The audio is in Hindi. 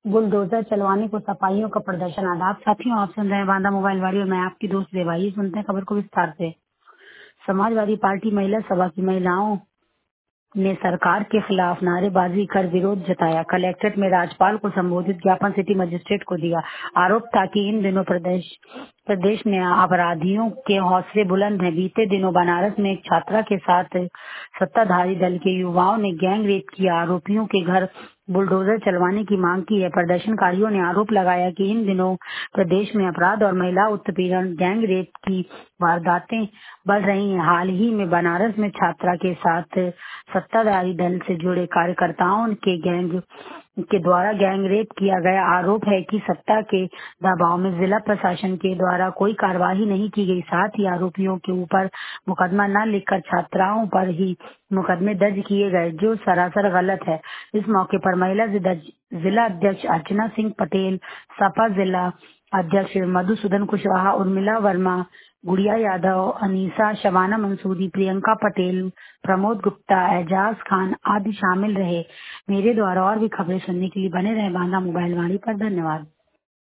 बुलडोजर चलवाने को सफाइयों का प्रदर्शन। आदाब साथियों, आप सुन रहे हैं बांदा मोबाइल वाली और मैं आपकी दोस्त देवाई। सुनते हैं खबर को विस्तार से। समाजवादी पार्टी महिला सभा की महिलाओं ने सरकार के खिलाफ नारेबाजी कर विरोध जताया। कलेक्ट्रेट में राज्यपाल को संबोधित ज्ञापन सिटी मजिस्ट्रेट को दिया। आरोप था कि इन दिनों प्रदेश में अपराधियों के हौसले बुलंद हैं। बीते दिनों बनारस में एक छात्रा के साथ सत्ताधारी दल के युवाओं ने गैंग रेप किया। आरोपियों के घर बुलडोजर चलवाने की मांग की है। प्रदर्शनकारियों ने आरोप लगाया कि इन दिनों प्रदेश में अपराध और महिला उत्पीड़न, गैंग रेप की वारदातें बढ़ रही हैं। हाल ही में बनारस में छात्रा के साथ सत्ताधारी दल से जुड़े कार्यकर्ताओं के गैंग के द्वारा गैंग रेप किया गया। आरोप है कि सत्ता के दबाव में जिला प्रशासन के द्वारा कोई कार्रवाई नहीं की गई। साथ ही आरोपियों के ऊपर मुकदमा न लिखकर छात्राओं पर ही मुकदमे दर्ज किए गए, जो सरासर गलत है। इस मौके पर महिला जिला अध्यक्ष अर्चना सिंह पटेल, सपा जिला अध्यक्ष मधुसूदन कुशवाहा, उर्मिला वर्मा, गुड़िया यादव, अनीसा, शबाना मंसूरी, प्रियंका पटेल, प्रमोद गुप्ता, एजाज खान आदि शामिल रहे। मेरे द्वारा और भी खबरें सुनने के लिए बने रहे बांदा मोबाइल वाणी पर। धन्यवाद।